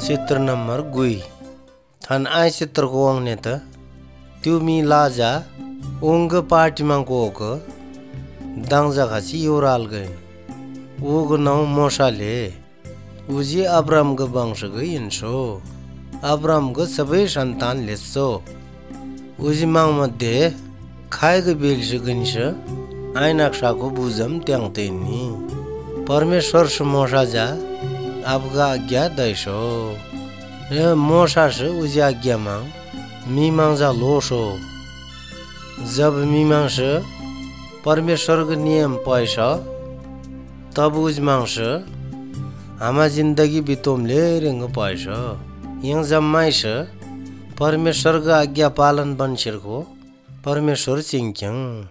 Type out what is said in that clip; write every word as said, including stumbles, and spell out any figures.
चित्र नंबर गुई थान आय चित्र को अंगने त त्यो मी लाजा उंग पार्टी मां को को दांगजा खासी योराल गए वो गो नाउ मोशाले उजी अब्राम ग वंश ग इनसो अब्राम ग सबै संतान लेसो उजी मांग मध्ये खाय ग बेलस गनिस आइनाक्सा को बुजम त्यांगतेनी परमेश्वर से मोशा जा आपका आज्ञा दैसो रे मोशा से उजी आज्ञा मांग मीमांग जा लोसो जब मीमांग से परमेश्वर के नियम पैसा तब उज मांग से हमा जिंदगी बितोमले रेंग पैसा यंग जम्माई से परमेश्वर का आज्ञा पालन बन को परमेश्वर चिंक्यंग